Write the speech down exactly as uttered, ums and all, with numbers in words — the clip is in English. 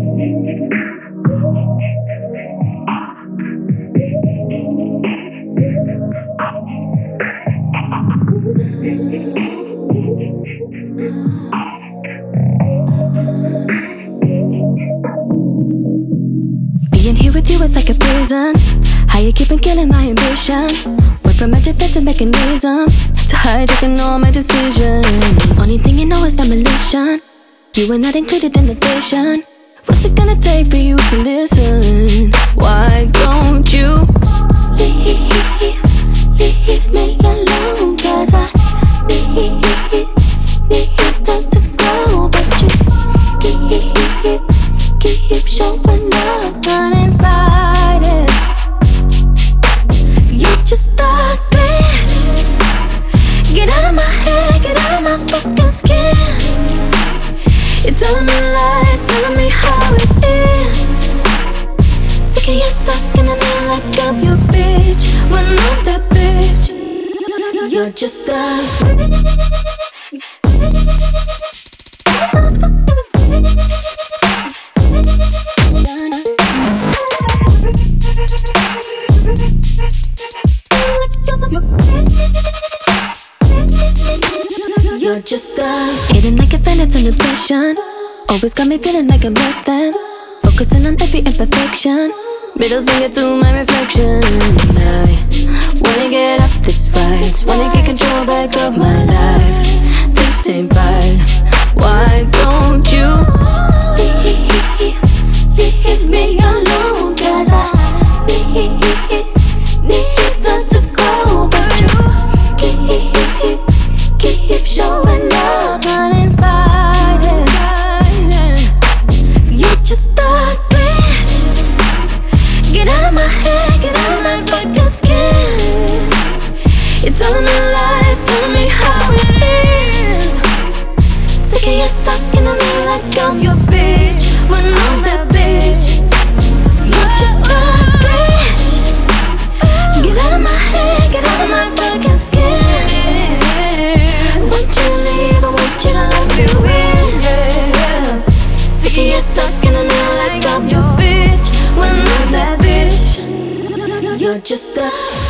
Being here with you is like a prison. How you keep on killing my ambition? Went from a defensive mechanism to hijacking all my decisions. Only thing you know is demolition. You were not included in the vision. What's it gonna take for you to listen? Why don't you leave, leave me alone? Cause I need, need time to go. But you keep, keep showing up uninvited. You're just a glitch. Get out of my head, get out of my fucking skin. You're telling me lies, telling me how it is. Sick of you talking to me like I'm your bitch, when I'm that bitch. You're just a You're just a hidden like a fan, it's an obsession. Always got me feeling like I'm less than. Focusing on every imperfection. Middle finger to my reflection. I wanna get off this ride, wanna get control back of my life. This ain't right. Why don't you leave, leave me alone? Cause I need, need time to go. But you keep, keep showing up uninvited. You're just a glitch. Get out of my head, get out of my fucking skin. You're telling me lies, telling me how it is. Sick of you talking to me like I'm your bitch, when I'm that bitch. You're just a glitch. Get out of my head, get out of my fucking skin. Won't you leave, I want you to let me in. Sick of you talking to me like I'm your bitch, when I'm that bitch. You're just a